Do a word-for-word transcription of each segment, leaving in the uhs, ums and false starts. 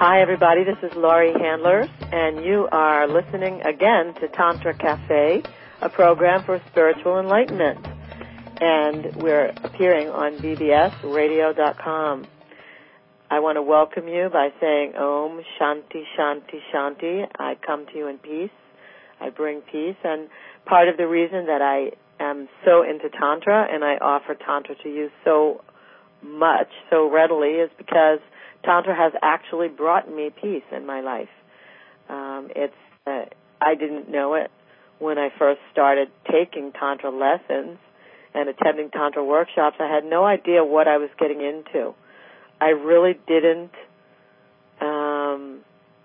Hi, everybody. This is Laurie Handler, and you are listening again to Tantra Cafe, a program for spiritual enlightenment. And we're appearing on B B S radio dot com. I want to welcome you by saying Om Shanti Shanti Shanti. I come to you in peace. I bring peace. And part of the reason that I am so into Tantra and I offer Tantra to you so much, so readily, is because Tantra has actually brought me peace in my life. Um, it's uh, I didn't know it when I first started taking Tantra lessons and attending Tantra workshops. I had no idea what I was getting into. I really didn't, um,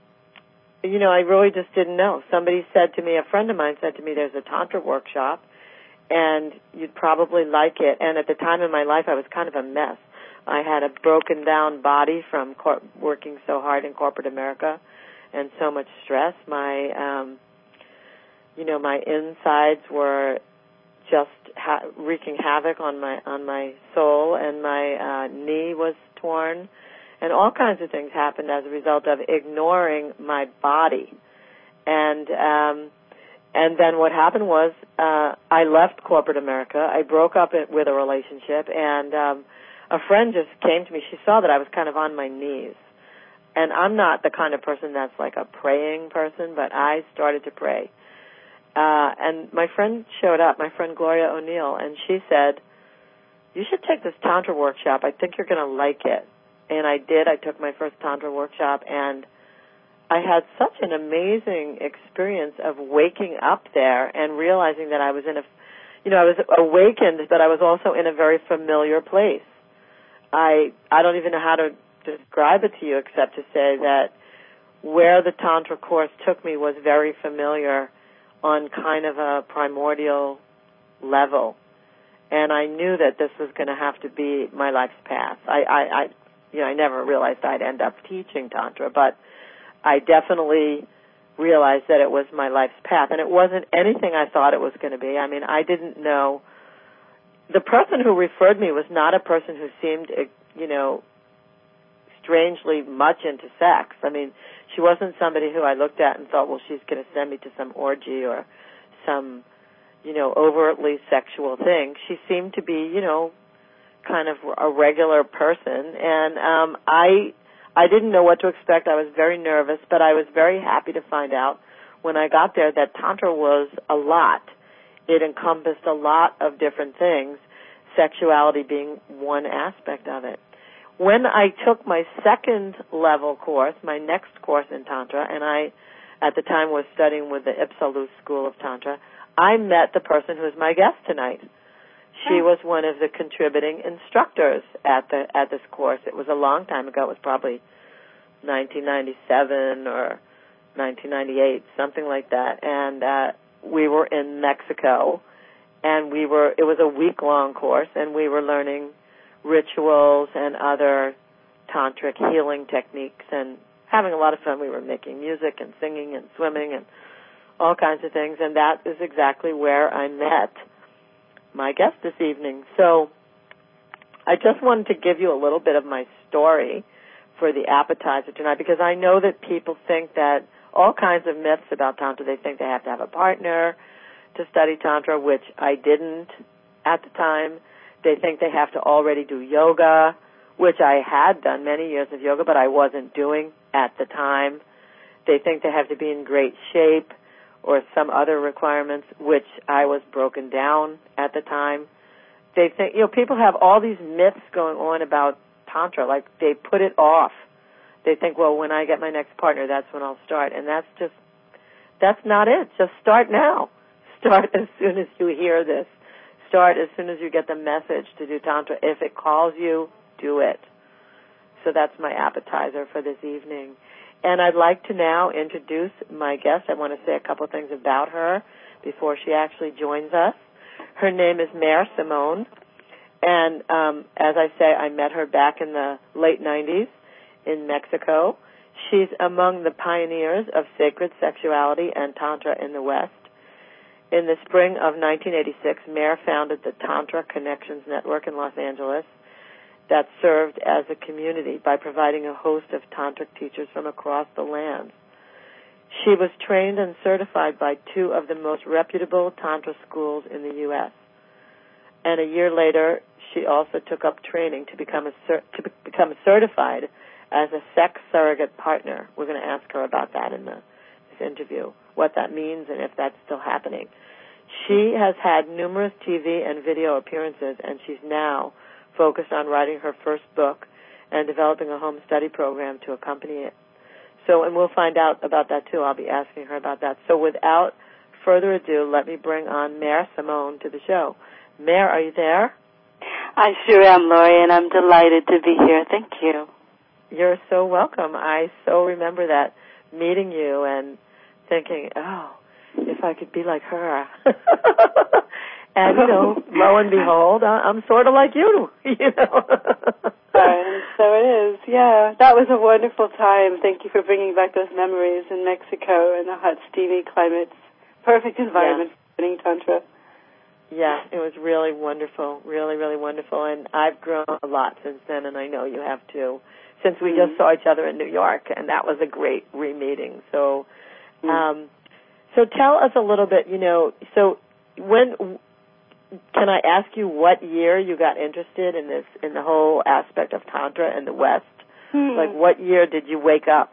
you know, I really just didn't know. Somebody said to me, a friend of mine said to me, there's a Tantra workshop, and you'd probably like it. And at the time in my life, I was kind of a mess. I had a broken down body from cor- working so hard in corporate America and so much stress. My, um, you know, my insides were just ha- wreaking havoc on my on my soul, and my uh, knee was torn, and all kinds of things happened as a result of ignoring my body. And um, and then what happened was uh, I left corporate America. I broke up it with a relationship, and um, a friend just came to me. She saw that I was kind of on my knees. And I'm not the kind of person that's like a praying person, but I started to pray. Uh, and my friend showed up, my friend Gloria O'Neill, and she said, you should take this Tantra workshop. I think you're going to like it. And I did. I took my first Tantra workshop, and I had such an amazing experience of waking up there and realizing that I was in a, you know, I was awakened, but I was also in a very familiar place. I I don't even know how to describe it to you except to say that where the Tantra course took me was very familiar on kind of a primordial level. And I knew that this was going to have to be my life's path. I, I, I, you know, I never realized I'd end up teaching Tantra, but I definitely realized that it was my life's path. And it wasn't anything I thought it was going to be. I mean, I didn't know. The person who referred me was not a person who seemed, you know, strangely much into sex. I mean, she wasn't somebody who I looked at and thought, well, she's going to send me to some orgy or some, you know, overtly sexual thing. She seemed to be, you know, kind of a regular person. And um, I I didn't know what to expect. I was very nervous, but I was very happy to find out when I got there that Tantra was a lot. It encompassed a lot of different things, sexuality being one aspect of it. When I took my second level course, my next course in Tantra, and I at the time was studying with the Ipsalus School of Tantra, I met the person who's my guest tonight. She was one of the contributing instructors at the at this course. It was a long time ago. It was probably nineteen ninety-seven or nineteen ninety-eight, something like that. And uh we were in Mexico, and we were, it was a week-long course, and we were learning rituals and other tantric healing techniques and having a lot of fun. We were making music and singing and swimming and all kinds of things, and that is exactly where I met my guest this evening. So I just wanted to give you a little bit of my story for the appetizer tonight, because I know that people think that all kinds of myths about Tantra. They think they have to have a partner to study Tantra, which I didn't at the time. They think they have to already do yoga, which I had done many years of yoga, but I wasn't doing at the time. They think they have to be in great shape or some other requirements, which I was broken down at the time. They think, you know, people have all these myths going on about Tantra, like they put it off. They think, well, when I get my next partner, that's when I'll start. And that's just, that's not it. Just start now. Start as soon as you hear this. Start as soon as you get the message to do Tantra. If it calls you, do it. So that's my appetizer for this evening. And I'd like to now introduce my guest. I want to say a couple things about her before she actually joins us. Her name is Mare Simone. And um, as I say, I met her back in the late nineties. In Mexico. She's among the pioneers of sacred sexuality and Tantra in the West. In the spring of nineteen eighty-six, Mare founded the Tantra Connections Network in Los Angeles, that served as a community by providing a host of tantric teachers from across the land. She was trained and certified by two of the most reputable tantra schools in the U S And a year later, she also took up training to become a cer- to be- become certified as a sex surrogate partner. We're going to ask her about that in the, this interview, what that means and if that's still happening. She has had numerous T V and video appearances, and she's now focused on writing her first book and developing a home study program to accompany it. So, and we'll find out about that, too. I'll be asking her about that. So without further ado, let me bring on Mare Simone to the show. Mare, are you there? I sure am, Laurie, and I'm delighted to be here. Thank you. You're so welcome. I so remember that, meeting you and thinking, oh, if I could be like her. And, you know, lo and behold, I'm sort of like you, you know. And so it is, yeah. That was a wonderful time. Thank you for bringing back those memories in Mexico and the hot, steamy climates. Perfect environment yeah. for learning Tantra. Yeah, it was really wonderful, really, really wonderful. And I've grown a lot since then, and I know you have too, since we mm-hmm. just saw each other in New York, and that was a great re-meeting. So, mm-hmm. um, so tell us a little bit, you know, so when... Can I ask you what year you got interested in this, in the whole aspect of Tantra in the West? Hmm. Like, what year did you wake up?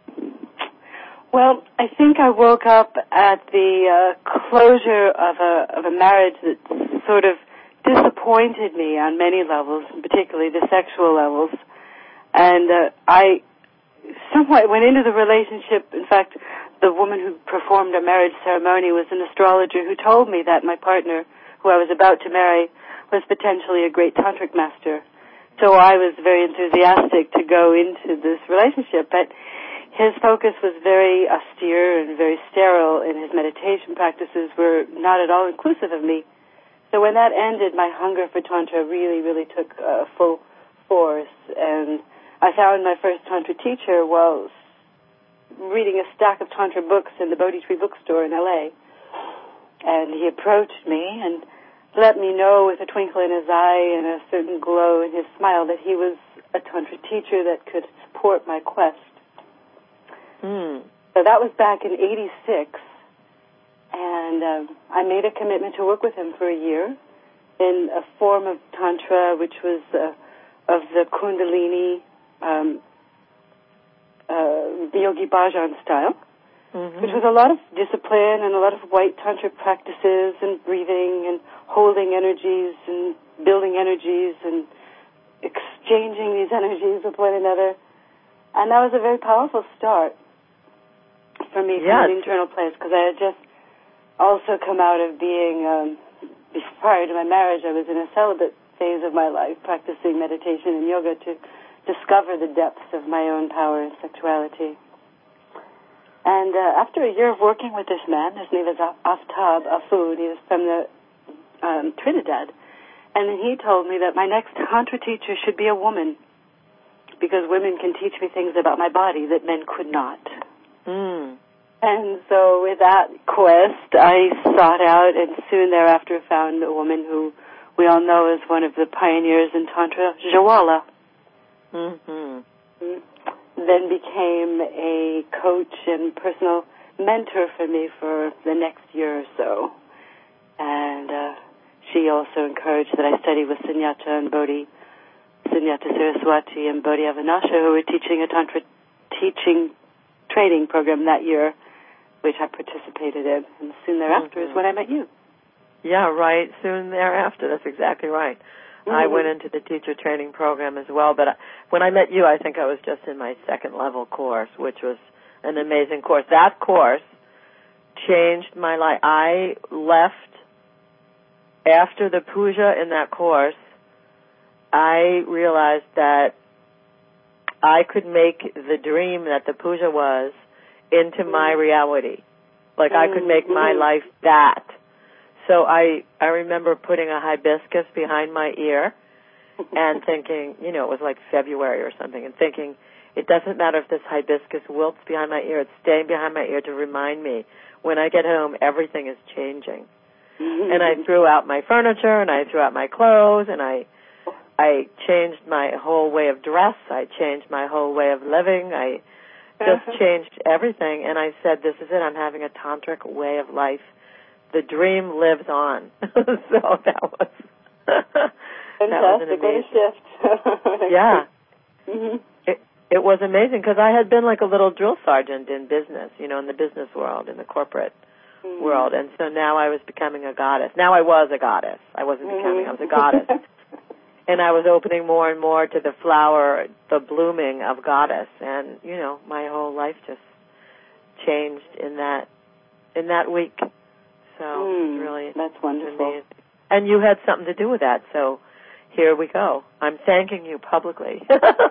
Well, I think I woke up at the uh, closure of a of a marriage that sort of disappointed me on many levels, particularly the sexual levels. And uh, I somewhat went into the relationship. In fact, the woman who performed our marriage ceremony was an astrologer who told me that my partner, who I was about to marry, was potentially a great tantric master. So I was very enthusiastic to go into this relationship, but his focus was very austere and very sterile, and his meditation practices were not at all inclusive of me. So when that ended, my hunger for Tantra really, really took uh, full force, and I found my first Tantra teacher while reading a stack of Tantra books in the Bodhi Tree bookstore in L A And he approached me and let me know with a twinkle in his eye and a certain glow in his smile that he was a Tantra teacher that could support my quest. Mm. So that was back in eighty-six, and um, I made a commitment to work with him for a year in a form of Tantra which was uh, of the Kundalini um, uh, Yogi Bhajan style. Mm-hmm. Which was a lot of discipline and a lot of white tantra practices and breathing and holding energies and building energies and exchanging these energies with one another. And that was a very powerful start for me yes. from an internal place, because I had just also come out of being, um, prior to my marriage, I was in a celibate phase of my life, practicing meditation and yoga to discover the depths of my own power and sexuality. And uh, after a year of working with this man, his name is Aftab Afud, he was from the um, Trinidad, and then he told me that my next Tantra teacher should be a woman, because women can teach me things about my body that men could not. Mm. And so with that quest, I sought out and soon thereafter found a woman who we all know is one of the pioneers in Tantra, Jwala. Mm-hmm. Mm. Then became a coach and personal mentor for me for the next year or so. And uh, she also encouraged that I study with Sunyata and Bodhi, Sunyata Saraswati and Bodhi Avanasha, who were teaching a Tantra teaching training program that year, which I participated in. And soon thereafter mm-hmm. is when I met you. Yeah, right. Soon thereafter. That's exactly right. Mm-hmm. I went into the teacher training program as well, but I, when I met you, I think I was just in my second level course, which was an amazing course. That course changed my life. I left after the puja in that course. I realized that I could make the dream that the puja was into mm-hmm. my reality. Like mm-hmm. I could make my life that. So I, I remember putting a hibiscus behind my ear and thinking, you know, it was like February or something, and thinking, it doesn't matter if this hibiscus wilts behind my ear, it's staying behind my ear to remind me when I get home everything is changing. And I threw out my furniture and I threw out my clothes and I I changed my whole way of dress. I changed my whole way of living. I just uh-huh. changed everything. And I said, this is it. I'm having a tantric way of life. The dream lives on. So that was fantastic. That was an amazing shift. Yeah. Mm-hmm. It, it was amazing because I had been like a little drill sergeant in business, you know, in the business world, in the corporate mm-hmm. world. And so now I was becoming a goddess. Now I was a goddess. I wasn't mm-hmm. becoming, I was a goddess. And I was opening more and more to the flower, the blooming of goddess. And, you know, my whole life just changed in that in that week. So mm, really, that's wonderful. Amazing. And you had something to do with that. So here we go. I'm thanking you publicly.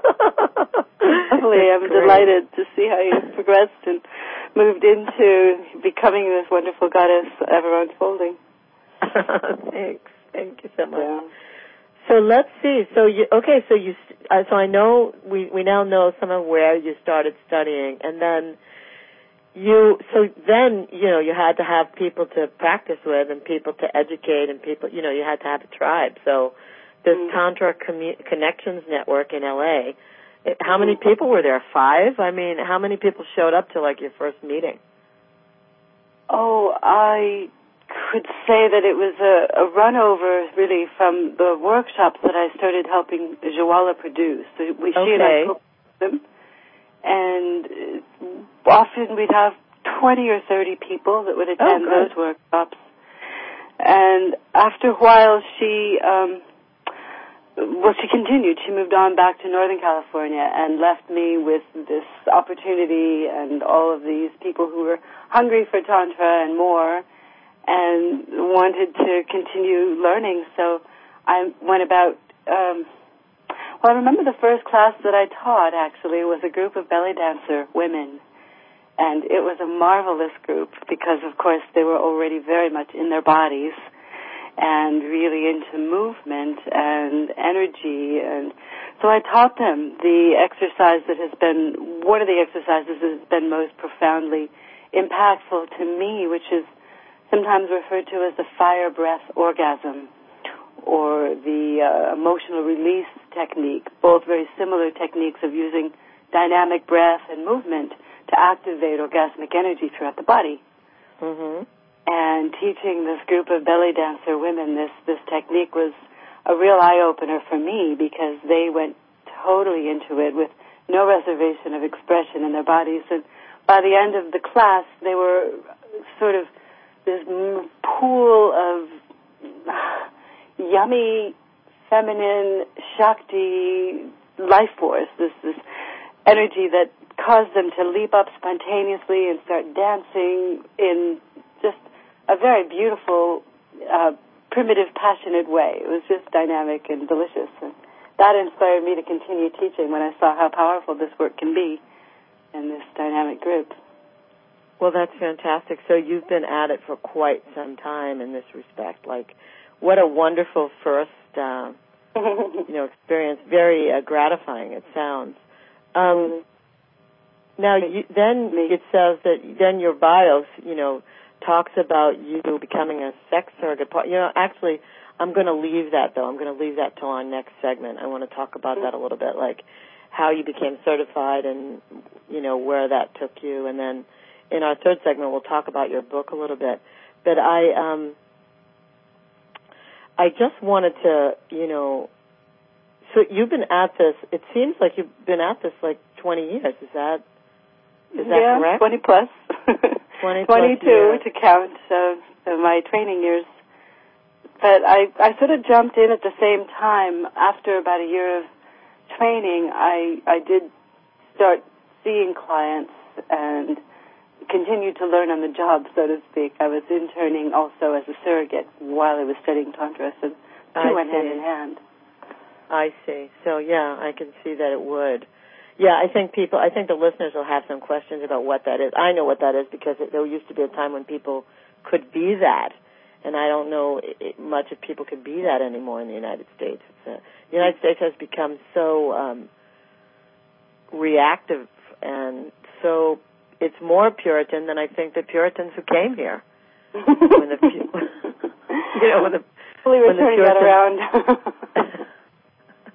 Lovely. I'm great. Delighted to see how you've progressed and moved into becoming this wonderful goddess ever unfolding. Thanks. Thank you so much. Yeah. So let's see. So you okay? So you uh, so I know we we now know some of where you started studying, and then you so then you know you had to have people to practice with and people to educate and people you know you had to have a tribe. So this mm-hmm. Tantra Commu- Connections Network in L A. It, how many people were there? Five? I mean, how many people showed up to like your first meeting? Oh, I could say that it was a, a run over, really, from the workshops that I started helping Jwala produce. So we, okay. She and I co-produced them, and often we'd have twenty or thirty people that would attend oh, those workshops. And after a while, she, um, well, she continued. She moved on back to Northern California and left me with this opportunity and all of these people who were hungry for Tantra and more, and wanted to continue learning. So I went about, um, well, I remember the first class that I taught, actually, was a group of belly dancer women. And it was a marvelous group because, of course, they were already very much in their bodies and really into movement and energy. And so I taught them the exercise that has been, one of the exercises that has been most profoundly impactful to me, which is sometimes referred to as the fire breath orgasm, or the uh, emotional release technique, both very similar techniques of using dynamic breath and movement to activate orgasmic energy throughout the body. Mm-hmm. And teaching this group of belly dancer women this, this technique was a real eye-opener for me because they went totally into it with no reservation of expression in their bodies. And by the end of the class, they were sort of this pool of yummy, feminine, Shakti life force, this, this energy that caused them to leap up spontaneously and start dancing in just a very beautiful, uh, primitive, passionate way. It was just dynamic and delicious. And that inspired me to continue teaching when I saw how powerful this work can be in this dynamic group. Well, that's fantastic. So you've been at it for quite some time in this respect. Like, what a wonderful first, uh, you know, experience. Very uh, gratifying, it sounds. Um, now, you, then it says that then your bios, you know, talks about you becoming a sex surrogate. You know, actually, I'm going to leave that, though. I'm going to leave that till our next segment. I want to talk about that a little bit, like how you became certified and, you know, where that took you. And then in our third segment, we'll talk about your book a little bit. But I um, I just wanted to, you know, so you've been at this, it seems like you've been at this like twenty years. Is that, is that yeah, correct? twenty plus. twenty twenty-two to count uh, my training years. But I, I sort of jumped in at the same time. After about a year of training, I, I did start seeing clients and continued to learn on the job, so to speak. I was interning also as a surrogate while I was studying Tantra, so two went hand in hand. I see. So, yeah, I can see that it would. Yeah, I think people, I think the listeners will have some questions about what that is. I know what that is because it, there used to be a time when people could be that, and I don't know it, much if people could be that anymore in the United States. It's a, the United States has become so um, reactive and so it's more Puritan than I think the Puritans who came here. when the, you know, when the, Hopefully we're when turning the that around.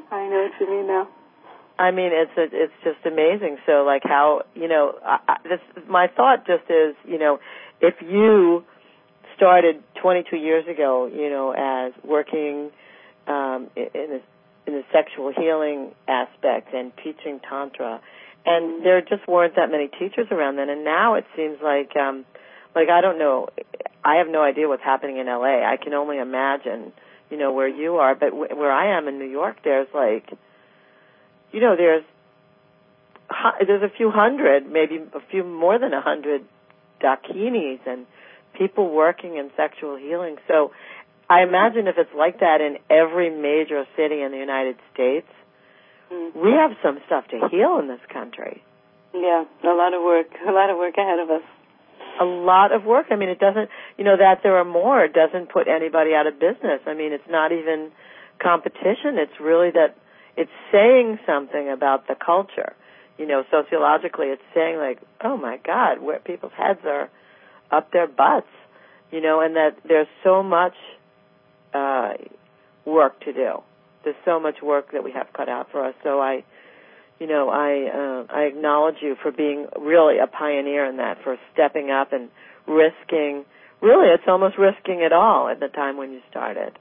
I know what you mean now. I mean, it's a, it's just amazing. So, like, how, you know, I, I, this my thought just is, you know, if you started twenty-two years ago, you know, as working um, in a in the sexual healing aspect and teaching Tantra, and there just weren't that many teachers around then, and now it seems like, um, like, I don't know, I have no idea what's happening in L A. I can only imagine, you know, where you are, but w- where I am in New York, there's like, you know, there's there's a few hundred, maybe a few more than a hundred dakinis and people working in sexual healing. So I imagine if it's like that in every major city in the United States, mm-hmm. we have some stuff to heal in this country. Yeah, a lot of work, a lot of work ahead of us. A lot of work. I mean, it doesn't, you know, that there are more doesn't put anybody out of business. I mean, it's not even competition. It's really that it's saying something about the culture. You know, sociologically, it's saying like, oh my God, where people's heads are up their butts, you know, and that there's so much uh, work to do. There's so much work that we have cut out for us. So I, you know, I uh, I acknowledge you for being really a pioneer in that, for stepping up and risking. Really, it's almost risking it all at the time when you started.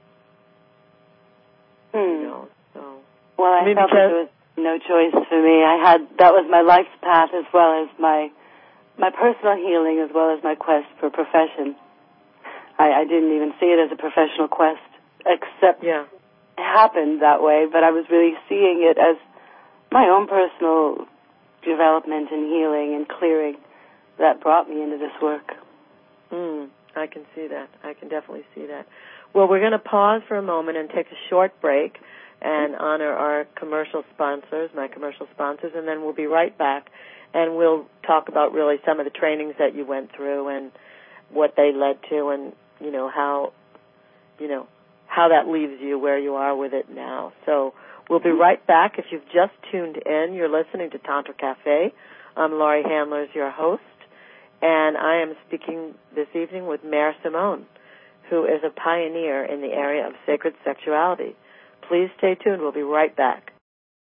Hmm. You know, so. Well, I, I mean, felt that there was no choice for me. I had that was my life's path as well as my my personal healing as well as my quest for profession. I, I didn't even see it as a professional quest, except yeah. it happened that way, but I was really seeing it as my own personal development and healing and clearing that brought me into this work. Mm, I can see that. I can definitely see that. Well, we're going to pause for a moment and take a short break and honor our commercial sponsors, my commercial sponsors, and then we'll be right back, and we'll talk about really some of the trainings that you went through and what they led to, and, you know, how, you know, how that leaves you where you are with it now. So we'll be right back. If you've just tuned in, you're listening to Tantra Cafe. I'm Laurie Handlers, your host, and I am speaking this evening with Mare Simone, who is a pioneer in the area of sacred sexuality. Please stay tuned. We'll be right back.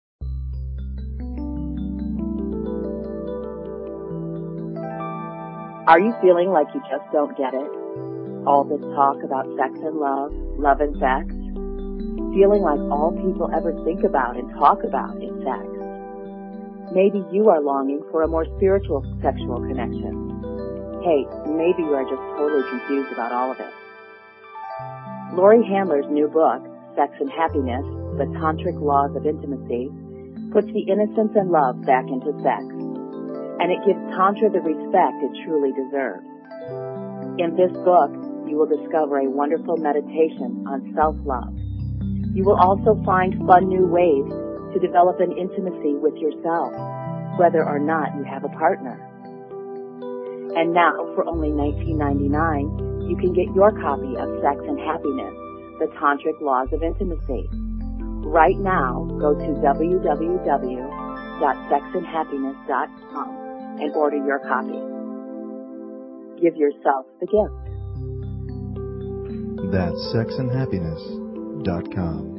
Are you feeling like you just don't get it? All this talk about sex and love, love and sex? Feeling like all people ever think about and talk about is sex? Maybe you are longing for a more spiritual sexual connection. Hey, maybe you are just totally confused about all of it. Laurie Handler's new book, Sex and Happiness, The Tantric Laws of Intimacy, puts the innocence and love back into sex, and it gives Tantra the respect it truly deserves. In this book, you will discover a wonderful meditation on self-love. You will also find fun new ways to develop an intimacy with yourself, whether or not you have a partner. And now, for only nineteen ninety-nine, you can get your copy of Sex and Happiness, The Tantric Laws of Intimacy. Right now, go to w w w dot sex and happiness dot com and order your copy. Give yourself the gift. That's sex and happiness dot com.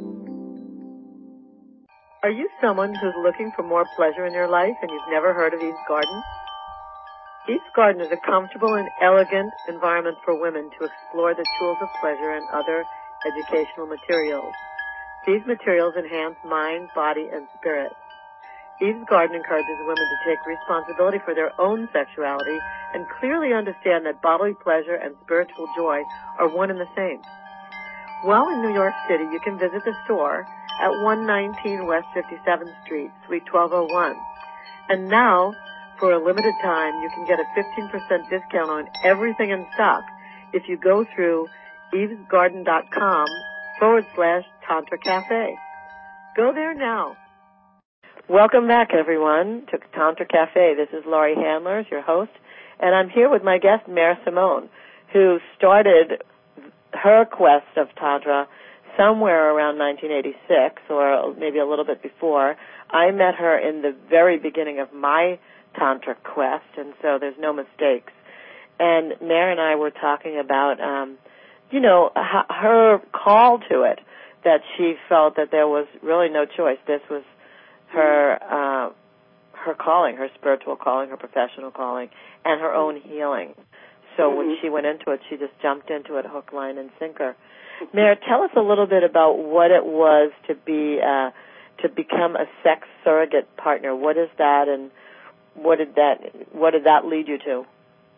Are you someone who's looking for more pleasure in your life and you've never heard of Eve's Garden? Eve's Garden is a comfortable and elegant environment for women to explore the tools of pleasure and other educational materials. These materials enhance mind, body, and spirit. Eve's Garden encourages women to take responsibility for their own sexuality and clearly understand that bodily pleasure and spiritual joy are one and the same. While in New York City, you can visit the store at one nineteen West fifty-seventh Street, Suite twelve oh one. And now, for a limited time, you can get a fifteen percent discount on everything in stock if you go through evesgarden.com forward slash Tantra Cafe. Go there now. Welcome back, everyone, to Tantra Cafe. This is Laurie Handlers, your host, and I'm here with my guest, Mare Simone, who started her quest of Tantra somewhere around nineteen eighty-six, or maybe a little bit before. I met her in the very beginning of my Tantra quest, and so there's no mistakes. And Mare and I were talking about, um, you know, her call to it, that she felt that there was really no choice. This was her uh, her calling, her spiritual calling, her professional calling, and her own healing. So mm-hmm. when she went into it, she just jumped into it hook, line, and sinker. Mare, tell us a little bit about what it was to be uh, to become a sex surrogate partner. What is that, and what did that what did that lead you to?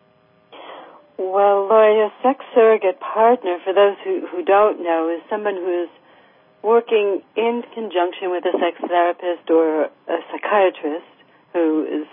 Well, Laurie, a sex surrogate partner, for those who, who don't know, is someone who is working in conjunction with a sex therapist or a psychiatrist who is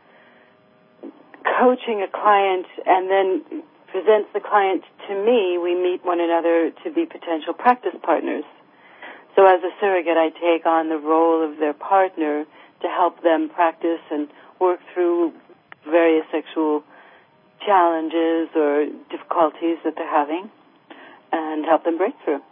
coaching a client and then presents the client to me. We meet one another to be potential practice partners. So as a surrogate, I take on the role of their partner to help them practice and work through various sexual challenges or difficulties that they're having and help them break through.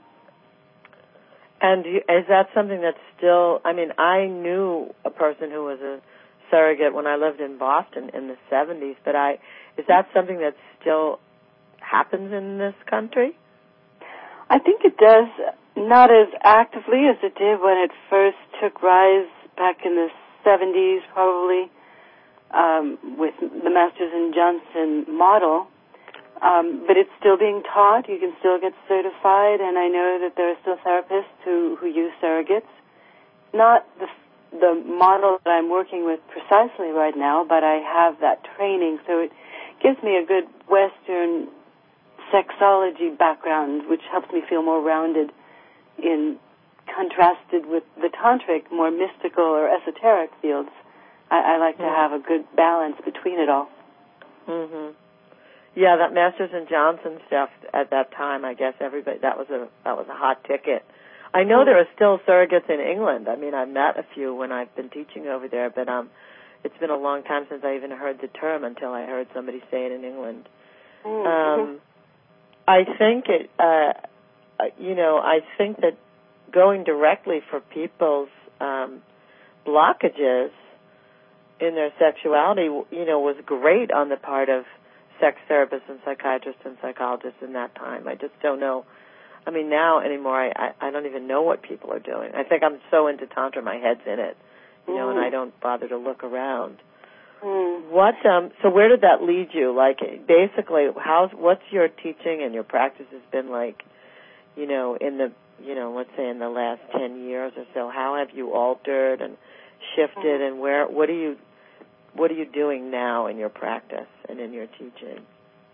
And is that something that's still, I mean, I knew a person who was a surrogate when I lived in Boston in the seventies, but I, is that something that still happens in this country? I think it does, not as actively as it did when it first took rise back in the seventies, probably. Um, with the Masters and Johnson model, um, but it's still being taught. You can still get certified, and I know that there are still therapists who, who use surrogates. Not the, the model that I'm working with precisely right now, but I have that training, so it gives me a good Western sexology background, which helps me feel more rounded in contrasted with the tantric, more mystical or esoteric fields. I, I like to have a good balance between it all. Mhm. Yeah, that Masters and Johnson stuff at that time, I guess everybody that was a that was a hot ticket. I know there are still surrogates in England. I mean, I've met a few when I've been teaching over there, but um, it's been a long time since I even heard the term until I heard somebody say it in England. Mm-hmm. Um, I think it, uh, you know, I think that going directly for people's um, blockages in their sexuality, you know, was great on the part of sex therapists and psychiatrists and psychologists in that time. I just don't know. I mean, now anymore, I, I, I don't even know what people are doing. I think I'm so into Tantra, my head's in it, you know, mm. and I don't bother to look around. Mm. What? Um, so where did that lead you? Like, basically, how's what's your teaching and your practice has been like, you know, in the, you know, let's say in the last ten years or so? How have you altered and shifted, mm. and where? What are you? What are you doing now in your practice and in your teaching?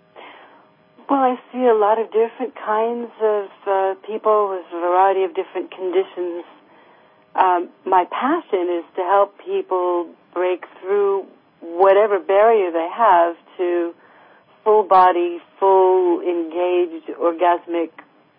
Well, I see a lot of different kinds of uh, people with a variety of different conditions. Um, my passion is to help people break through whatever barrier they have to full body, full engaged, orgasmic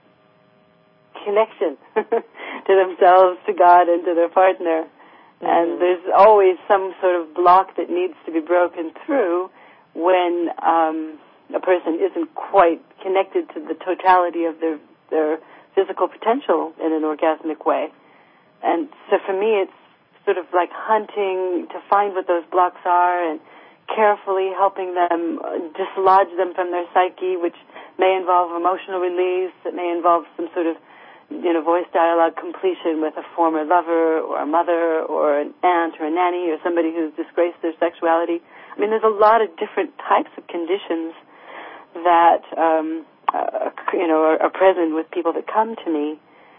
connection to themselves, to God, and to their partner. Mm-hmm. And there's always some sort of block that needs to be broken through when um, a person isn't quite connected to the totality of their their physical potential in an orgasmic way. And so for me, it's sort of like hunting to find what those blocks are and carefully helping them dislodge them from their psyche, which may involve emotional release, it may involve some sort of you know, voice dialogue completion with a former lover or a mother or an aunt or a nanny or somebody who's disgraced their sexuality. I mean, there's a lot of different types of conditions that, um, uh, you know, are, are present with people that come to me.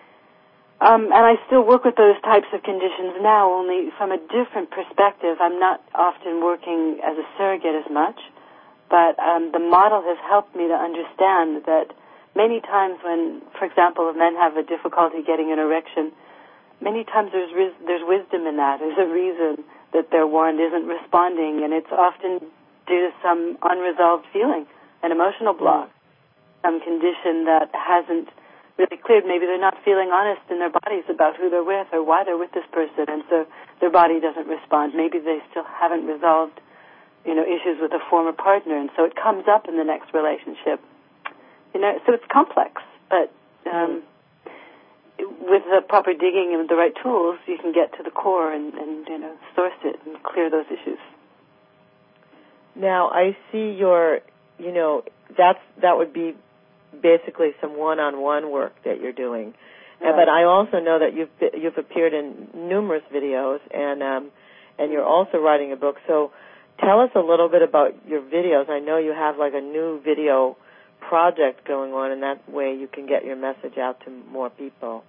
Um, and I still work with those types of conditions now, only from a different perspective. I'm not often working as a surrogate as much, but um, the model has helped me to understand that many times when, for example, men have a difficulty getting an erection, many times there's ris- there's wisdom in that. There's a reason that their wand isn't responding, and it's often due to some unresolved feeling, an emotional block, some condition that hasn't really cleared. Maybe they're not feeling honest in their bodies about who they're with or why they're with this person, and so their body doesn't respond. Maybe they still haven't resolved, you know, issues with a former partner, and so it comes up in the next relationship. You know, so it's complex, but um, with the proper digging and the right tools, you can get to the core and, and you know, source it and clear those issues. Now, I see your, you know, that's that would be basically some one-on-one work that you're doing. Right. But I also know that you've you've appeared in numerous videos, and um, and you're also writing a book. So tell us a little bit about your videos. I know you have like a new video project going on, and that way you can get your message out to more people.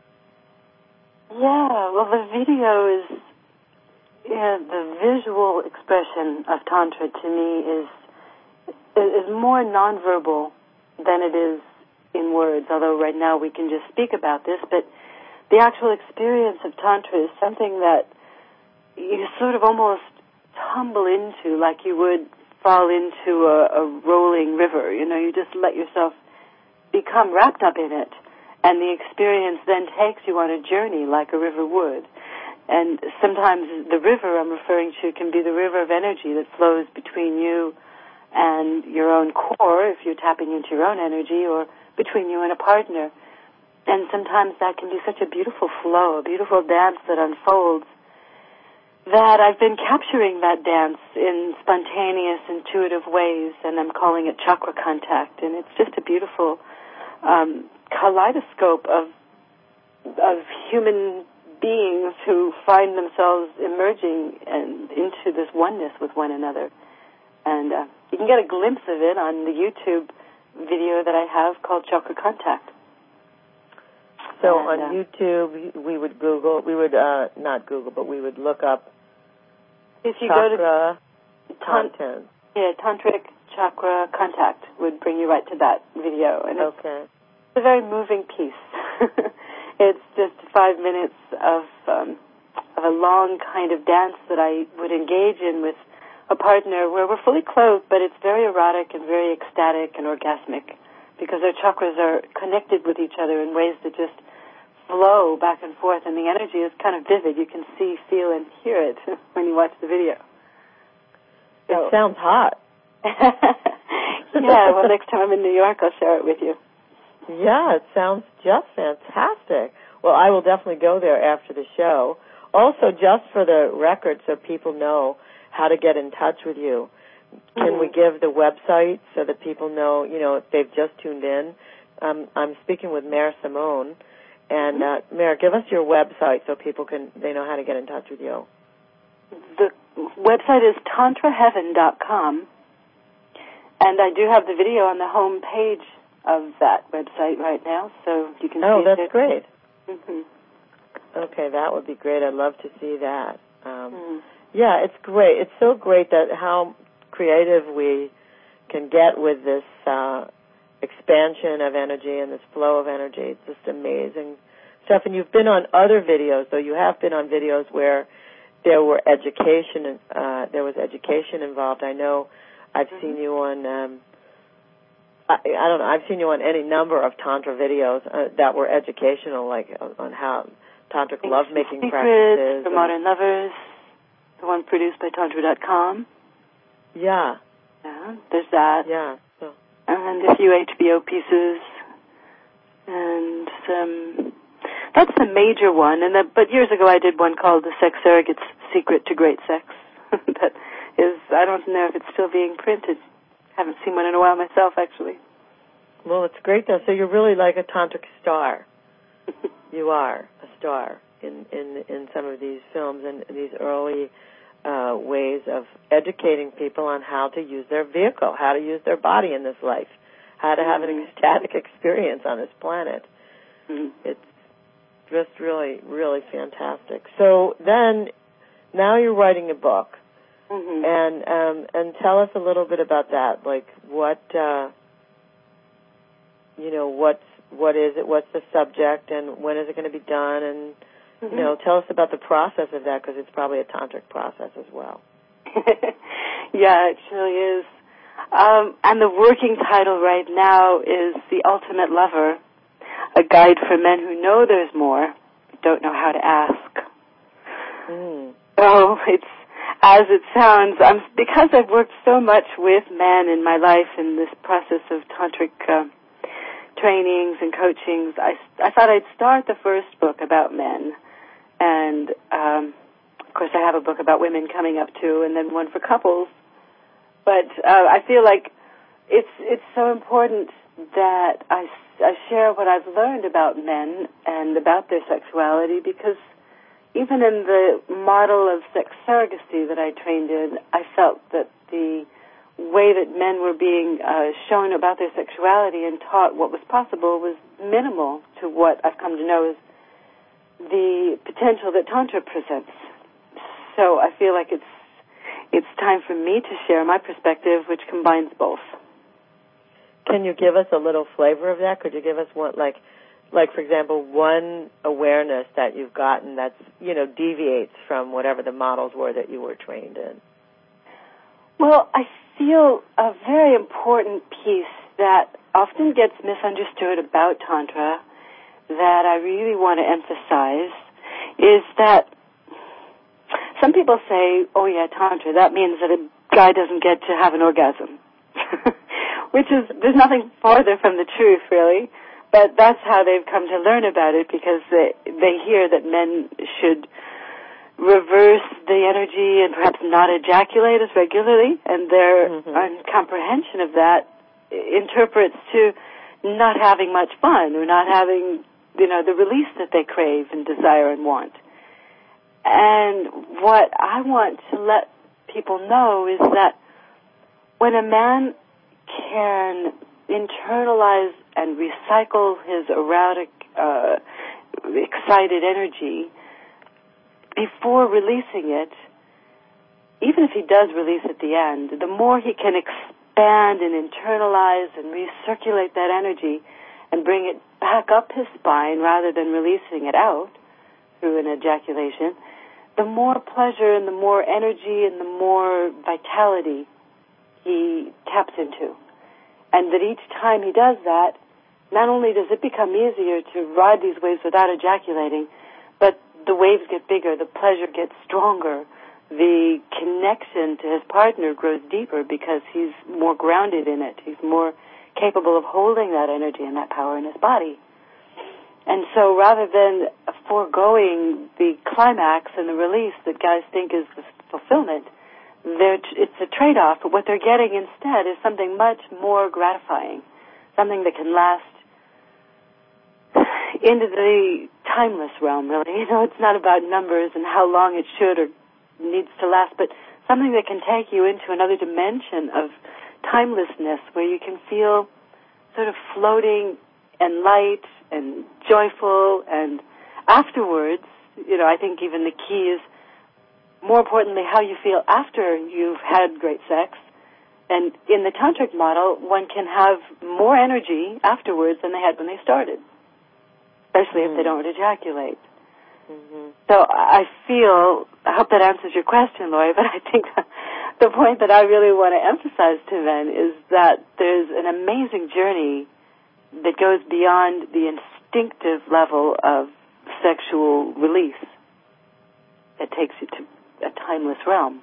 Yeah, well, the video is, yeah, the visual expression of Tantra to me is is more nonverbal than it is in words, although right now we can just speak about this, but the actual experience of Tantra is something that you sort of almost tumble into, like you would fall into a, a rolling river. You know, you just let yourself become wrapped up in it, and the experience then takes you on a journey like a river would. And sometimes the river I'm referring to can be the river of energy that flows between you and your own core, if you're tapping into your own energy, or between you and a partner. And sometimes that can be such a beautiful flow, a beautiful dance that unfolds, that I've been capturing that dance in spontaneous, intuitive ways, and I'm calling it chakra contact. And it's just a beautiful um, kaleidoscope of of human beings who find themselves emerging and into this oneness with one another. And uh, you can get a glimpse of it on the YouTube video that I have called Chakra Contact. So and, on uh, YouTube, we would Google, we would, uh, not Google, but we would look up if you chakra go to content. Yeah, Tantric Chakra Contact would bring you right to that video. And it's, okay. it's a very moving piece. It's just five minutes of, um, of a long kind of dance that I would engage in with a partner where we're fully clothed, but it's very erotic and very ecstatic and orgasmic because our chakras are connected with each other in ways that just flow back and forth, and the energy is kind of vivid. You can see, feel, and hear it when you watch the video. So, it sounds hot. Yeah, well, next time I'm in New York, I'll share it with you. Yeah, it sounds just fantastic. Well, I will definitely go there after the show. Also, just for the record, so people know how to get in touch with you, can mm-hmm. we give the website so that people know, you know, if they've just tuned in? Um, I'm speaking with Mare Simone, and mm-hmm. uh, Mare, give us your website so people can, they know how to get in touch with you. The website is tantra heaven dot com, and I do have the video on the home page of that website right now, so you can oh, see it. Oh, that's great. Mm-hmm. Okay, that would be great. I'd love to see that. Um, mm. Yeah, it's great. It's so great that how creative we can get with this uh, expansion of energy and this flow of energy. It's just amazing stuff. And you've been on other videos, though you have been on videos where there were education, uh, there was education involved. I know I've mm-hmm. seen you on, um, I, I don't know, I've seen you on any number of Tantra videos uh, that were educational, like on, on how Tantric lovemaking practices. For Modern Lovers. The one produced by Tantra dot com. Yeah. Yeah, there's that. Yeah. So. And a few H B O pieces. And some, that's the major one. And the, but years ago I did one called The Sex Surrogate's Secret to Great Sex. That is, I don't know if it's still being printed. Haven't seen one in a while myself, actually. Well, it's great, though. So you're really like a Tantric star. You are a star in, in, in some of these films and these early uh, ways of educating people on how to use their vehicle, how to use their body in this life, how to have an ecstatic experience on this planet. Mm-hmm. It's just really, really fantastic. So then, now you're writing a book, mm-hmm. and um, and tell us a little bit about that. Like, what, uh, you know, what's what is it? What's the subject, and when is it going to be done? And mm-hmm. you know, tell us about the process of that, because it's probably a tantric process as well. Yeah, it surely is. Um, and the working title right now is The Ultimate Lover, a guide for men who know there's more, but don't know how to ask. Mm. So it's as it sounds. I'm, because I've worked so much with men in my life in this process of tantric uh, trainings and coachings, I, I thought I'd start the first book about men. And, um, of course, I have a book about women coming up, too, and then one for couples. But uh, I feel like it's it's so important that I I share what I've learned about men and about their sexuality, because even in the model of sex surrogacy that I trained in, I felt that the way that men were being uh, shown about their sexuality and taught what was possible was minimal to what I've come to know as the potential that Tantra presents. So I feel like it's it's time for me to share my perspective, which combines both. Can you give us a little flavor of that? Could you give us one, like, like for example, one awareness that you've gotten that's, you know, deviates from whatever the models were that you were trained in? Well, I feel a very important piece that often gets misunderstood about Tantra that I really want to emphasize is that some people say, oh yeah, Tantra, that means that a guy doesn't get to have an orgasm. Which is, there's nothing farther from the truth, really. But that's how they've come to learn about it, because they, they hear that men should reverse the energy and perhaps not ejaculate as regularly, and their mm-hmm. comprehension of that interprets to not having much fun or not having, you know, the release that they crave and desire and want. And what I want to let people know is that when a man can internalize and recycle his erotic, uh, excited energy before releasing it, even if he does release at the end, the more he can expand and internalize and recirculate that energy and bring it back up his spine rather than releasing it out through an ejaculation, the more pleasure and the more energy and the more vitality he taps into. And that each time he does that, not only does it become easier to ride these waves without ejaculating, but the waves get bigger, the pleasure gets stronger, the connection to his partner grows deeper because he's more grounded in it. He's more capable of holding that energy and that power in his body. And so rather than foregoing the climax and the release that guys think is the fulfillment, it's a trade-off, but what they're getting instead is something much more gratifying, something that can last into the timeless realm, really. You know, it's not about numbers and how long it should or needs to last, but something that can take you into another dimension of timelessness where you can feel sort of floating and light and joyful, and afterwards, you know, I think even the key is, more importantly, how you feel after you've had great sex. And in the tantric model, one can have more energy afterwards than they had when they started, especially mm-hmm. if they don't ejaculate. Mm-hmm. So I feel, I hope that answers your question, Lori, but I think the point that I really want to emphasize to men is that there's an amazing journey that goes beyond the instinctive level of sexual release that takes you to a timeless realm.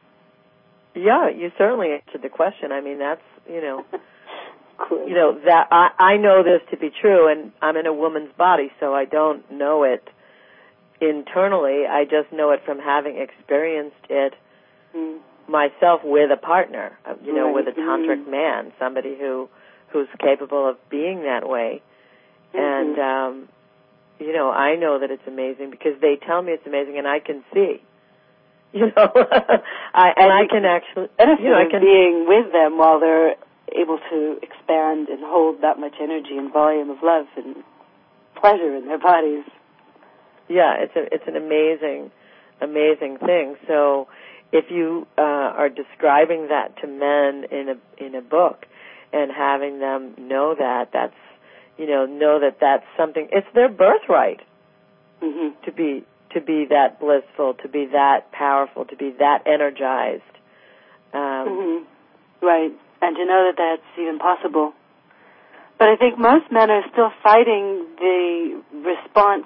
Yeah, you certainly answered the question. I mean, that's, you know, cool. you know, that I, I know this to be true, and I'm in a woman's body, so I don't know it internally. I just know it from having experienced it mm. myself with a partner, you know, right. with a tantric mm. man, somebody who who's capable of being that way. Mm-hmm. And, um, you know, I know that it's amazing because they tell me it's amazing, and I can see. You know, I, and, and I can actually, you know, I can being with them while they're able to expand and hold that much energy and volume of love and pleasure in their bodies. Yeah, it's a, it's an amazing, amazing thing. So, if you uh, are describing that to men in a in a book and having them know that, that's, you know, know that that's something. It's their birthright mm-hmm. to be. to be that blissful, to be that powerful, to be that energized. Um, mm-hmm. Right, and to know that that's even possible. But I think most men are still fighting the response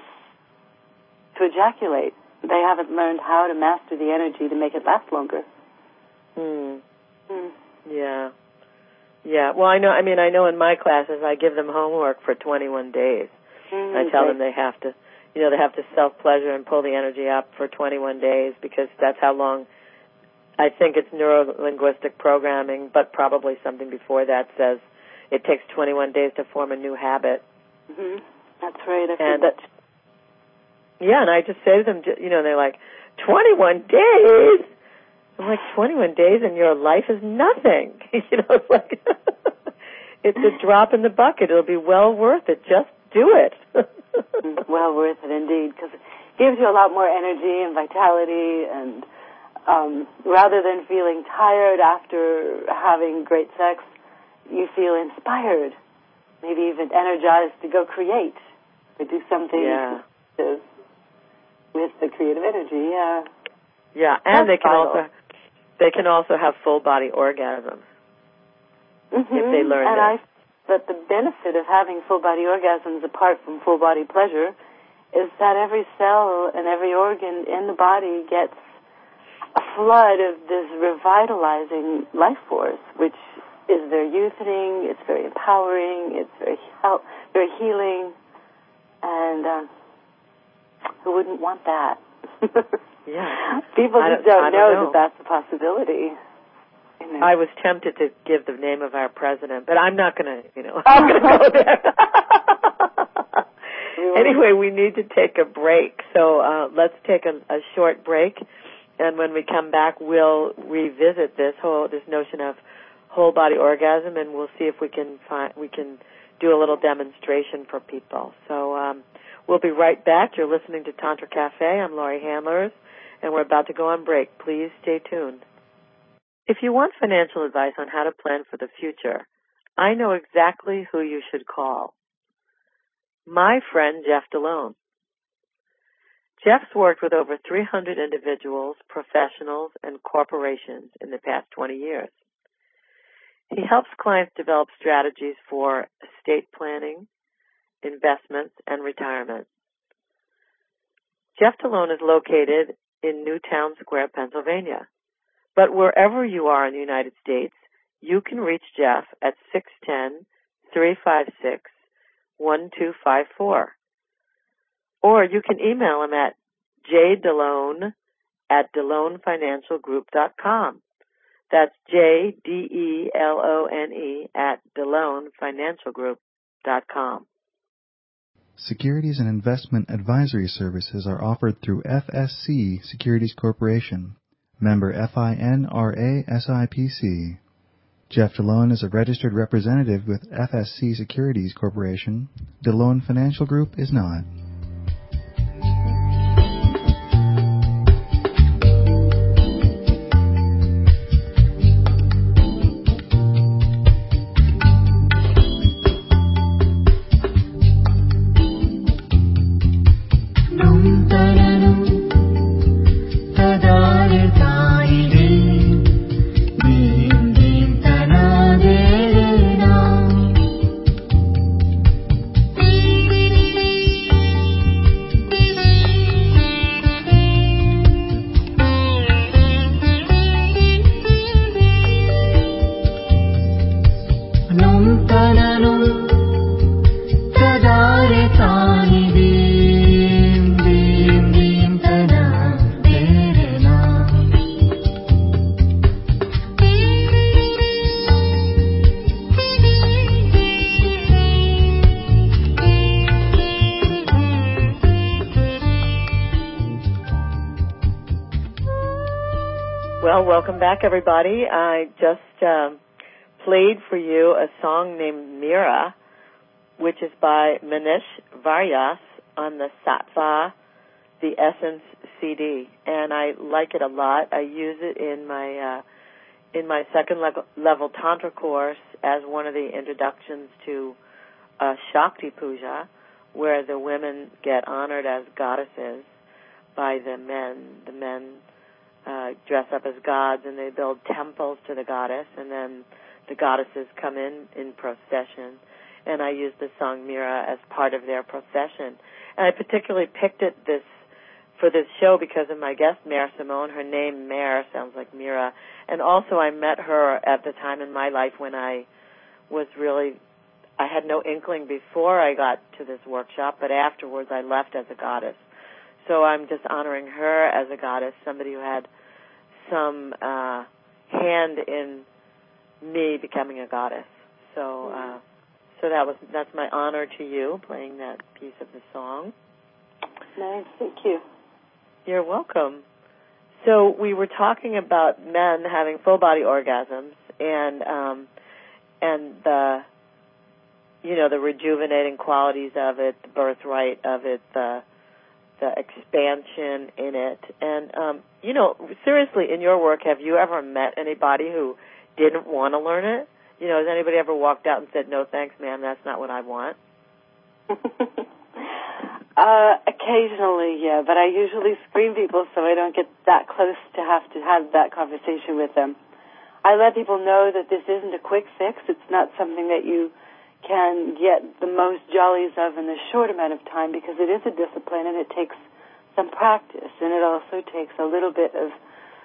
to ejaculate. They haven't learned how to master the energy to make it last longer. Hmm. Mm. Yeah. Yeah, well, I know, I mean, I know in my classes I give them homework for twenty-one days. Mm-hmm. I tell them they have to You know, they have to self-pleasure and pull the energy up for twenty-one days because that's how long, I think it's neuro-linguistic programming, but probably something before that says, it takes twenty-one days to form a new habit. Mm-hmm. That's right. I've and, heard that. Yeah, and I just say to them, you know, they're like, twenty-one days? I'm like, twenty-one days and your life is nothing. You know, it's like, it's a drop in the bucket. It'll be well worth it. Just do it. Well worth it, indeed, because it gives you a lot more energy and vitality, and um, rather than feeling tired after having great sex, you feel inspired, maybe even energized to go create, to do something yeah. to, with the creative energy. Yeah, yeah, and That's they can vital. also they can also have full body orgasms mm-hmm. if they learn and this. I, but the benefit of having full body orgasms, apart from full body pleasure, is that every cell and every organ in the body gets a flood of this revitalizing life force, which is very youthening, it's very empowering, it's very help, very healing, and uh, who wouldn't want that? Yeah. People I just don't, don't, don't know, know that that's a possibility. You know. I was tempted to give the name of our president, but I'm not going to, you know, I'm going to go there. Anyway, we need to take a break, so uh, let's take a, a short break, and when we come back, we'll revisit this whole this notion of whole body orgasm, and we'll see if we can find we can do a little demonstration for people. So um, we'll be right back. You're listening to Tantra Cafe. I'm Laurie Handlers, and we're about to go on break. Please stay tuned. If you want financial advice on how to plan for the future, I know exactly who you should call. My friend Jeff Delone. Jeff's worked with over three hundred individuals, professionals, and corporations in the past twenty years. He helps clients develop strategies for estate planning, investments, and retirement. Jeff Delone is located in Newtown Square, Pennsylvania. But wherever you are in the United States, you can reach Jeff at six one zero, three five six, one two five four. Or you can email him at jdelone at delone financial group dot com. That's J D E L O N E at delone financial group dot com. Securities and investment advisory services are offered through F S C Securities Corporation, member FINRA S I P C. Jeff Delone is a registered representative with F S C Securities Corporation. Delone Financial Group is not. Well, welcome back, everybody. I just um, played for you a song named Mira, which is by Manish Varyas on the Sattva, the Essence C D, and I like it a lot. I use it in my uh, in my second level, level Tantra course as one of the introductions to uh, Shakti Puja, where the women get honored as goddesses by the men. The men Uh, dress up as gods, and they build temples to the goddess, and then the goddesses come in in procession. And I use the song Mira as part of their procession. And I particularly picked it this for this show because of my guest, Mare Simone. Her name, Mare, sounds like Mira. And also I met her at the time in my life when I was really, I had no inkling before I got to this workshop, but afterwards I left as a goddess. So I'm just honoring her as a goddess, somebody who had some uh, hand in me becoming a goddess. So, uh, so that was that's my honor to you, playing that piece of the song. Nice, thank you. You're welcome. So we were talking about men having full body orgasms and um, and the you know the rejuvenating qualities of it, the birthright of it, the the expansion in it, and um, you know seriously, in your work, have you ever met anybody who didn't want to learn it? You know, has anybody ever walked out and said, "No, thanks, ma'am, that's not what I want"? Uh, occasionally, yeah, but I usually screen people so I don't get that close to have to have that conversation with them. I let people know that this isn't a quick fix. It's not something that you can get the most jollies of in a short amount of time, because it is a discipline and it takes some practice, and it also takes a little bit of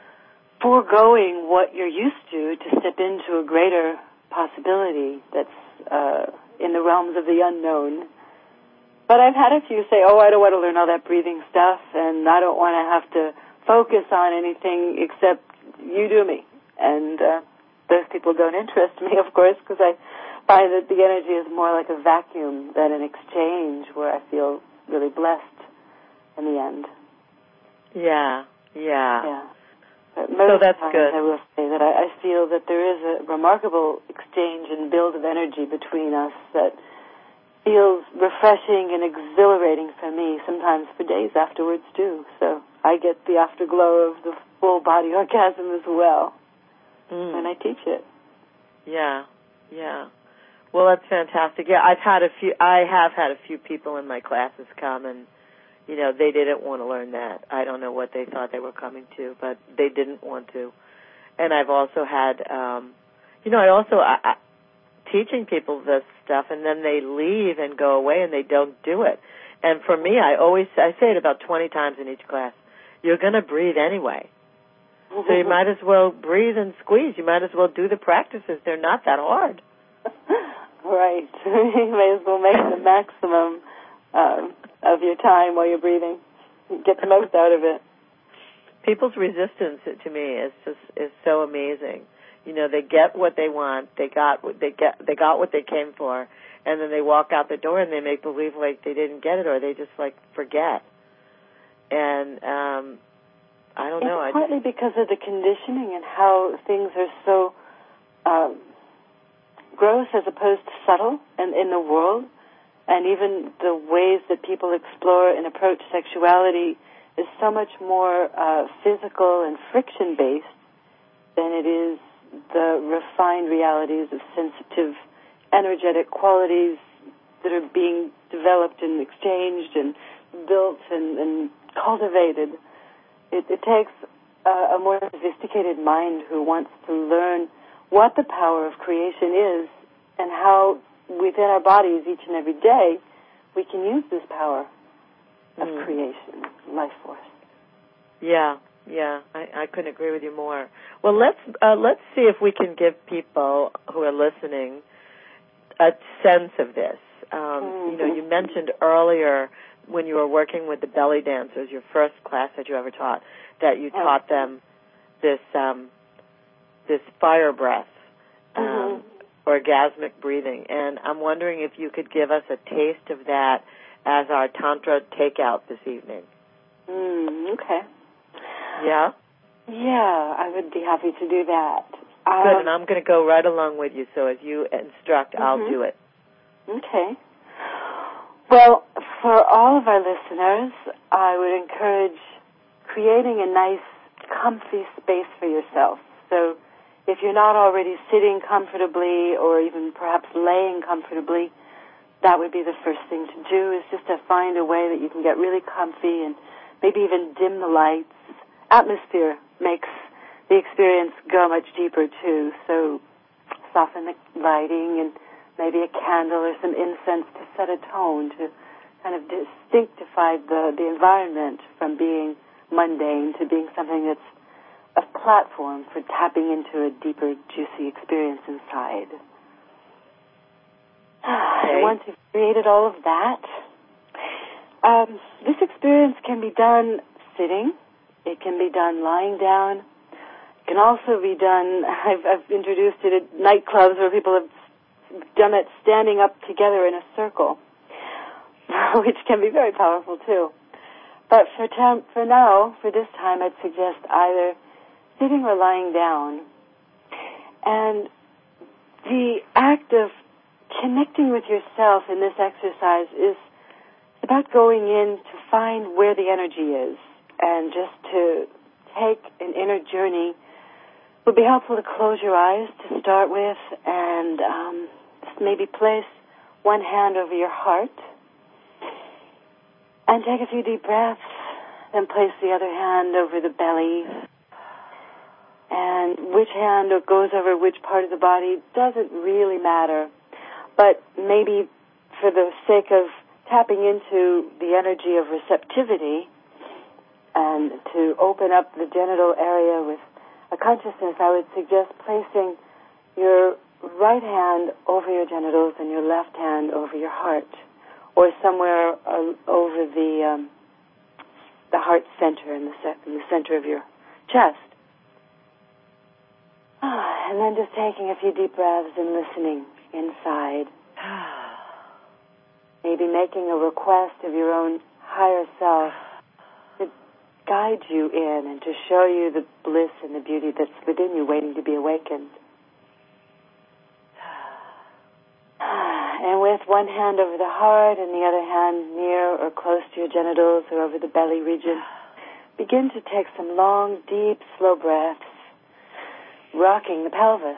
foregoing what you're used to to step into a greater possibility that's uh, in the realms of the unknown. But I've had a few say, oh, I don't want to learn all that breathing stuff, and I don't want to have to focus on anything except you do me. And uh, those people don't interest me, of course, because I find that the energy is more like a vacuum than an exchange where I feel really blessed in the end. Yeah, yeah. Yeah. But most so that's times good. I will say that I, I feel that there is a remarkable exchange and build of energy between us that feels refreshing and exhilarating for me, sometimes for days afterwards, too. So I get the afterglow of the full-body orgasm as well mm. when I teach it. Yeah, yeah. Well, that's fantastic. Yeah, I've had a few, I have had a few people in my classes come and, you know, they didn't want to learn that. I don't know what they thought they were coming to, but they didn't want to. And I've also had, um, you know, I also, I, I, teaching people this stuff, and then they leave and go away and they don't do it. And for me, I always I say it about twenty times in each class. You're going to breathe anyway. So you might as well breathe and squeeze. You might as well do the practices. They're not that hard. Right. You may as well make the maximum um, of your time while you're breathing. Get the most out of it. People's resistance to me is just is so amazing. You know, they get what they want. They got what they get. They got what they came for, and then they walk out the door and they make believe like they didn't get it, or they just like forget. And um, I don't it's know. It's partly just, because of the conditioning and how things are so um, gross as opposed to subtle in, in the world, and even the ways that people explore and approach sexuality is so much more uh, physical and friction-based than it is the refined realities of sensitive, energetic qualities that are being developed and exchanged and built and, and cultivated. It, it takes a, a more sophisticated mind who wants to learn what the power of creation is and how within our bodies each and every day we can use this power of mm. creation, life force. Yeah. Yeah, I, I couldn't agree with you more. Well, let's uh, let's see if we can give people who are listening a sense of this. Um, mm-hmm. You know, you mentioned earlier when you were working with the belly dancers, your first class that you ever taught, that you oh. taught them this um, this fire breath, um, mm-hmm. orgasmic breathing, and I'm wondering if you could give us a taste of that as our Tantra takeout this evening. Mm, okay. Yeah? Yeah, I would be happy to do that. Um, Good, and I'm going to go right along with you, so as you instruct, mm-hmm. I'll do it. Okay. Well, for all of our listeners, I would encourage creating a nice, comfy space for yourself. So if you're not already sitting comfortably or even perhaps laying comfortably, that would be the first thing to do, is just to find a way that you can get really comfy and maybe even dim the lights. Atmosphere makes the experience go much deeper, too. So soften the lighting and maybe a candle or some incense to set a tone to kind of distinctify the, the environment from being mundane to being something that's a platform for tapping into a deeper, juicy experience inside. Okay. Once you've created all of that, um, this experience can be done sitting. It can be done lying down. It can also be done, I've, I've introduced it at nightclubs where people have done it standing up together in a circle, which can be very powerful too. But for tam- for now, for this time, I'd suggest either sitting or lying down. And the act of connecting with yourself in this exercise is about going in to find where the energy is, and just to take an inner journey. It would be helpful to close your eyes to start with, and um, just maybe place one hand over your heart, and take a few deep breaths, then place the other hand over the belly. And which hand goes over which part of the body doesn't really matter, but maybe for the sake of tapping into the energy of receptivity and to open up the genital area with a consciousness, I would suggest placing your right hand over your genitals and your left hand over your heart, or somewhere uh, over the um, the heart center in the, ce- in the center of your chest. And then just taking a few deep breaths and listening inside. Maybe making a request of your own higher self to guide you in and to show you the bliss and the beauty that's within you waiting to be awakened. And with one hand over the heart and the other hand near or close to your genitals or over the belly region, begin to take some long, deep, slow breaths, rocking the pelvis.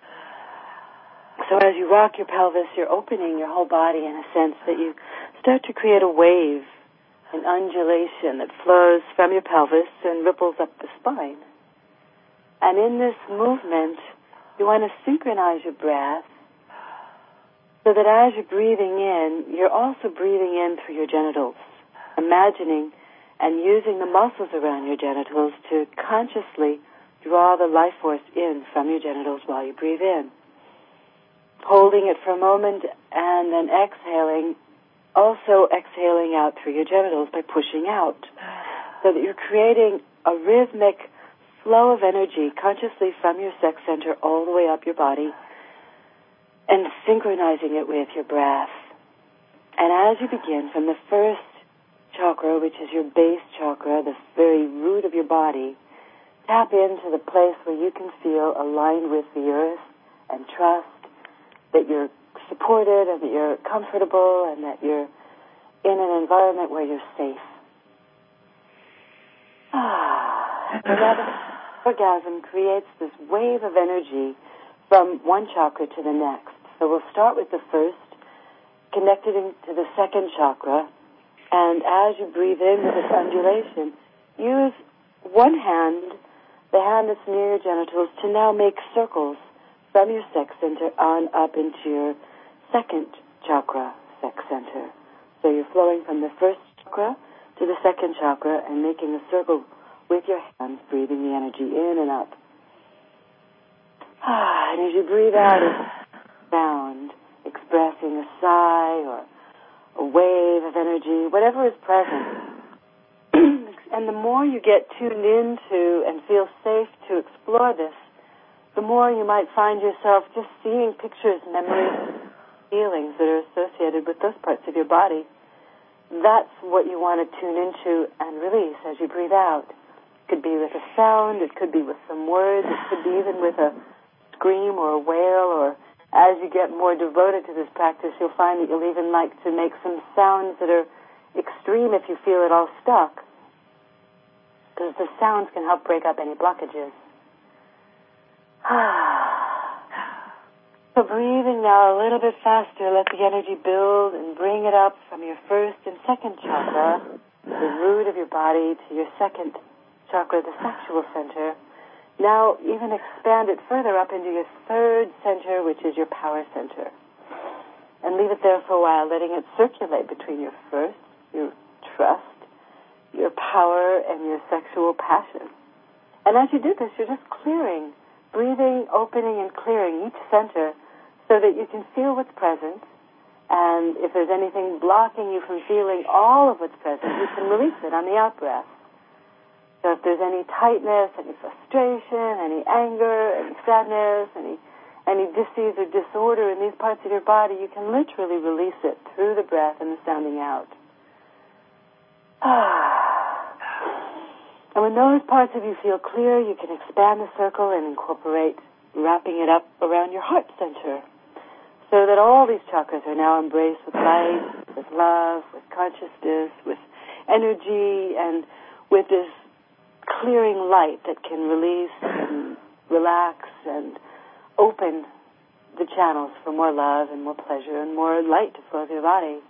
So as you rock your pelvis, you're opening your whole body in a sense that you start to create a wave, an undulation that flows from your pelvis and ripples up the spine. And in this movement, you want to synchronize your breath so that as you're breathing in, you're also breathing in through your genitals, imagining and using the muscles around your genitals to consciously draw the life force in from your genitals while you breathe in. Holding it for a moment and then exhaling, also exhaling out through your genitals by pushing out, so that you're creating a rhythmic flow of energy consciously from your sex center all the way up your body and synchronizing it with your breath. And as you begin from the first chakra, which is your base chakra, the very root of your body, tap into the place where you can feel aligned with the earth and trust that you're supported and that you're comfortable and that you're in an environment where you're safe. Ah, that orgasm creates this wave of energy from one chakra to the next. So we'll start with the first, connected to the second chakra, and as you breathe in with this undulation, use one hand, the hand that's near your genitals, to now make circles from your sex center on up into your second chakra, sex center. So you're flowing from the first chakra to the second chakra and making a circle with your hands, breathing the energy in and up. Ah, and as you breathe out, it's sound, expressing a sigh or a wave of energy, whatever is present. And the more you get tuned into and feel safe to explore this, the more you might find yourself just seeing pictures, memories, feelings that are associated with those parts of your body. That's what you want to tune into and release as you breathe out. It could be with a sound, it could be with some words, it could be even with a scream or a wail, or as you get more devoted to this practice, you'll find that you'll even like to make some sounds that are extreme if you feel it all stuck, because the sounds can help break up any blockages. So breathing now a little bit faster, let the energy build and bring it up from your first and second chakra, the root of your body, to your second chakra, the sexual center. Now even expand it further up into your third center, which is your power center. And leave it there for a while, letting it circulate between your first, your trust, your power, and your sexual passion. And as you do this, you're just clearing, breathing, opening, and clearing each center so that you can feel what's present. And if there's anything blocking you from feeling all of what's present, you can release it on the out-breath. So if there's any tightness, any frustration, any anger, any sadness, any any disease or disorder in these parts of your body, you can literally release it through the breath and the sounding out. And when those parts of you feel clear, you can expand the circle and incorporate wrapping it up around your heart center, so that all these chakras are now embraced with light, with love, with consciousness, with energy, and with this clearing light that can release and relax and open the channels for more love and more pleasure and more light to flow through your body.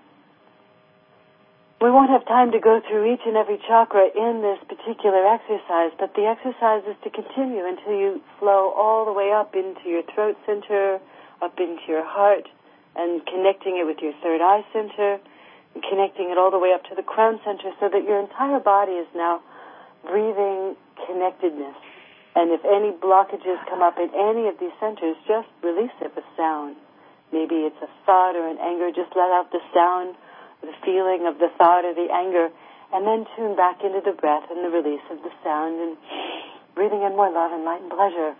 We won't have time to go through each and every chakra in this particular exercise, but the exercise is to continue until you flow all the way up into your throat center, up into your heart, and connecting it with your third eye center, and connecting it all the way up to the crown center, so that your entire body is now breathing connectedness. And if any blockages come up in any of these centers, just release it with sound. Maybe it's a thought or an anger, just let out the sound, the feeling of the thought or the anger, and then tune back into the breath and the release of the sound, and breathing in more love and light and pleasure.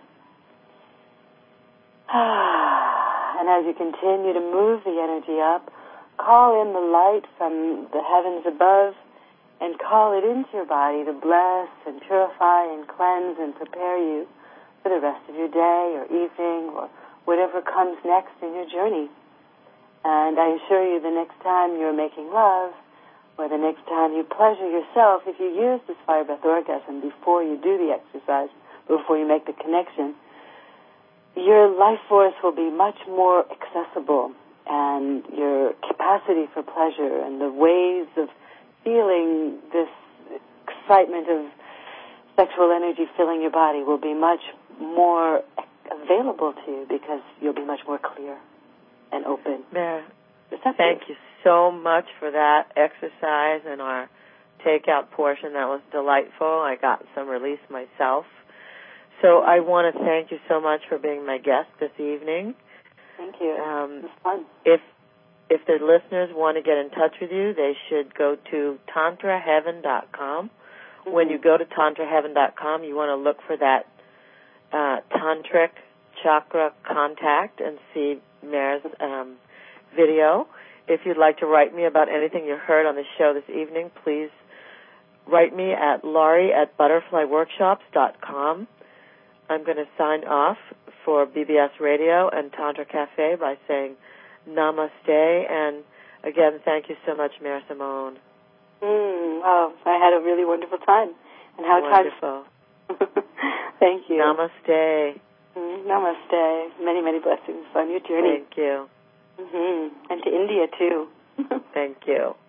And as you continue to move the energy up, call in the light from the heavens above and call it into your body to bless and purify and cleanse and prepare you for the rest of your day or evening or whatever comes next in your journey. And I assure you, the next time you're making love, or the next time you pleasure yourself, if you use this fire breath orgasm before you do the exercise, before you make the connection, your life force will be much more accessible, and your capacity for pleasure and the ways of feeling this excitement of sexual energy filling your body will be much more available to you, because you'll be much more clear and open. Mary, thank you so much for that exercise and our takeout portion. That was delightful. I got some release myself. So I want to thank you so much for being my guest this evening. Thank you. Um, it was fun. If if the listeners want to get in touch with you, they should go to tantra heaven dot com. Mm-hmm. When you go to tantra heaven dot com, you want to look for that uh, tantric chakra contact and see Mare's um, video. If you'd like to write me about anything you heard on the show this evening, please write me at Laurie at butterfly workshops dot com. I'm going to sign off for B B S Radio and Tantra Cafe by saying namaste. And again, thank you so much, Mare Simone. Mm, oh, I had a really wonderful time. And how wonderful. Time... Thank you. Namaste. Mm, namaste. Many, many blessings on your journey. Thank you. Mm-hmm. And to India, too. Thank you.